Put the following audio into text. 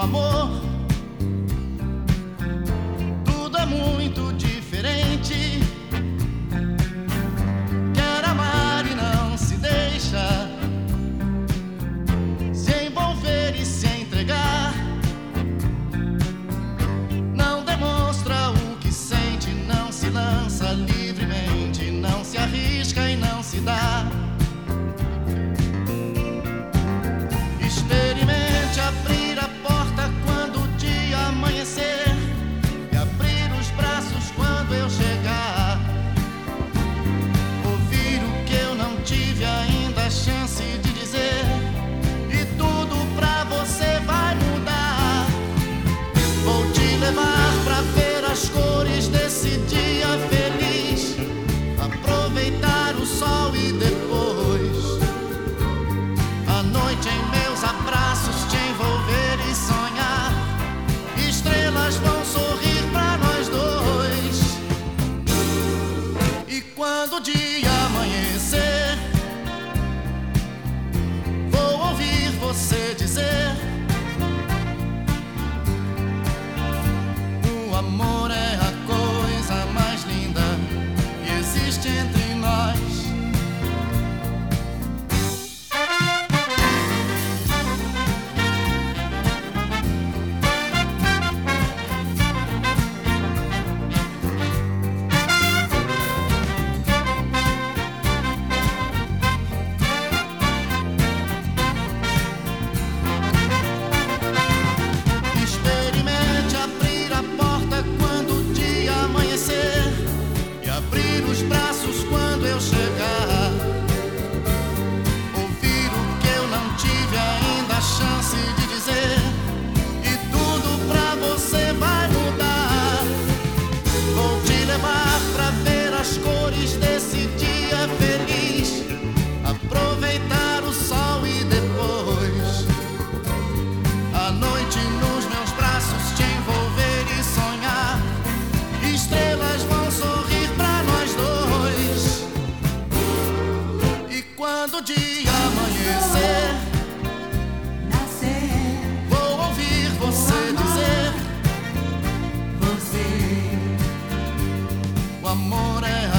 amor, tudo é muito diferente. Quer amar e não se deixa se envolver e se entregar. Não demonstra o que sente, não se lança livremente, não se arrisca e não se dá. Experimente abrir a porta quando o dia amanhecer e abrir os braços quando eu chegar. Ouvir o que eu não tive ainda a chance de dizer, e tudo pra você vai mudar. Vou te levar pra ver as cores desse dia feliz, aproveitar o sol e depois à noite em meus abraços te envolver e sonhar. Estrelas vão sorrir pra nós dois. E quando o dia amanhecer, vou ouvir você dizer: o amor é a coisa mais linda que existe entre nós. Experimente abrir a porta quando o dia amanhecer e abrir os braços quando eu chegar. Ouvir o que eu não tive ainda a chance de dizer, e tudo pra você vai mudar. Vou te levar pra ver as cores desse dia feliz, aproveitar o sol e depois à noite nos meus braços te envolver e sonhar. Estrelas vão sorrir pra nós dois. E quando o dia amanhecer, vou ouvir você dizer: o amor é